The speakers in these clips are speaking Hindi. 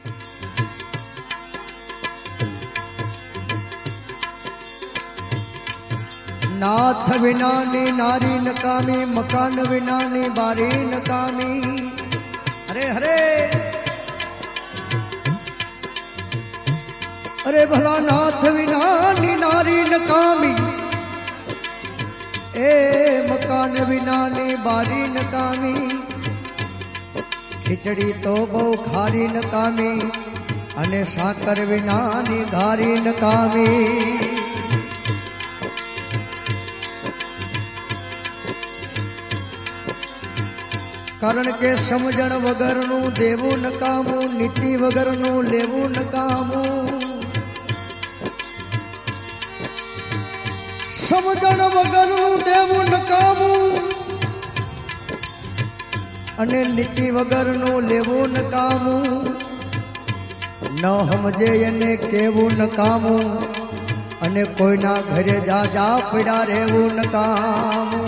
नाथ विनानी नारी नकामी, मकान विनानी बारी नकामी। हरे हरे अरे भला नाथ विनानी नारी नकामी, ए मकान विनानी बारी नकामी। खिचड़ी तो बहु खारी नकामी, अने साकर विनानी घारी नकामी। कारण के समझण वगरनु देवू नकामू, नीति वगरनु लेवू नकामू। समझण वगरनु देवू नकामू, अने नीति वगरनु लेवू नकामू। न समझे एने केवू नकामू, अने कोईना घरे जा जा पड़ा रेवू नकामू।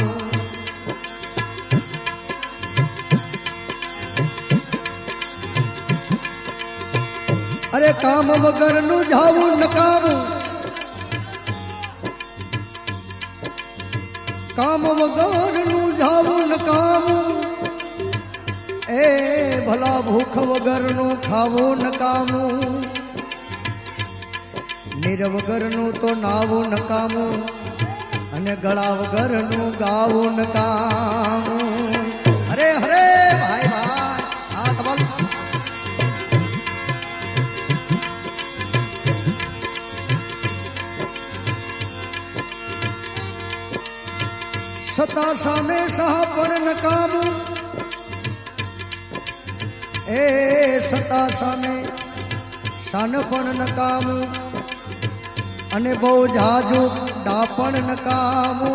अरे काम वगर नु जावू नकामू, काम वगर नु जावू नकामू। ए भला भूख वगर नु खावू नकामू। नीर वगर नु तो नावू नकामू, अने गला वगर नु गावू नकामू। हरे हरे भाई भाई हाथ बल। सता सामे सहापण नकामू, ए सता सामे शानपण नकामू। अने बहु जाजू डापण नकामू।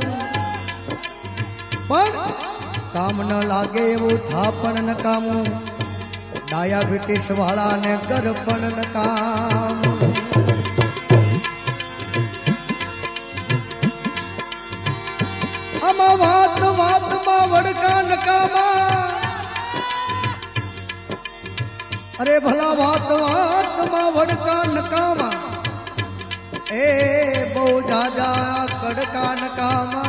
पण काम न लागे वो थापण नकामू। डायाबिटीस वाला ने गरपण नकामू। अमा वात वात मा वड़का नकामा। अरे भला वात वात मा वड़का नकामा। ए बहु जाजा कड़का नकामा।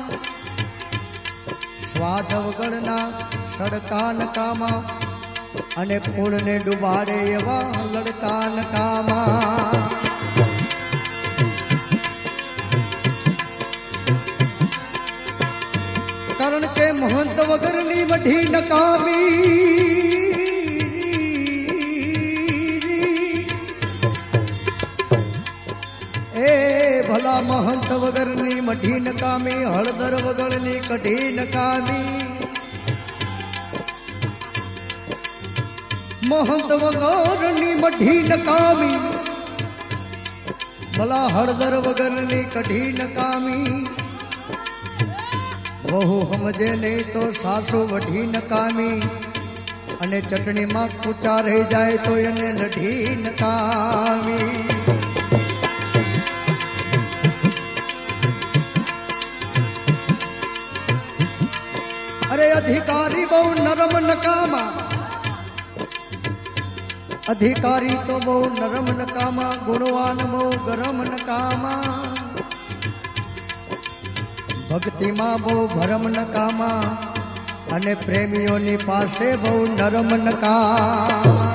स्वाद वगड़ना सड़का नकामा, अने फूल ने डुबाड़े एवा लड़का नकामा। कारण के महंत वगरनी वढी नकामी। ए भला महंत वगरनी मढी नकामी, हळदर वगरनी कढी नकामी। महंत वगरनी मढी नकामी, भला हळदर वगरनी कढी नकामी। बहु समझे नहीं तो सासू वढी नकामी, अने चटनी में कूचा रह जाए तो एने लढी नकामी। अरे अधिकारी बहु नरम नकामा। अधिकारी तो बहु नरम नकामा, गुणवान बहु गरम नकामा। भक्ति मां बहु भरम नकामा, अने प्रेमियों पासे बहु नरम नकामा।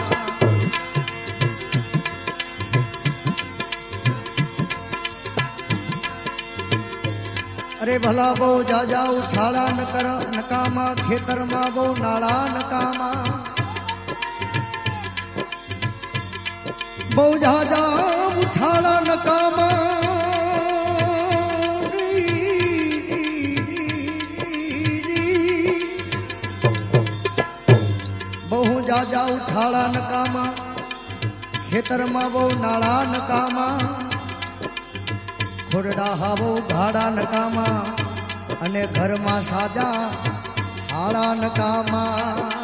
अरे भला बहु जाजा उछाड़ा नकामा, खेतर मां बहु नाड़ा नकामा। बहु जाजा उछाड़ा नकामा। बहु जाजा उछाड़ा नकामा, खेतर मां बहु नाड़ा नकामा। खुरडा हावो घाड़ा नकामा, अने घर मां साजा हाड़ा नकामा।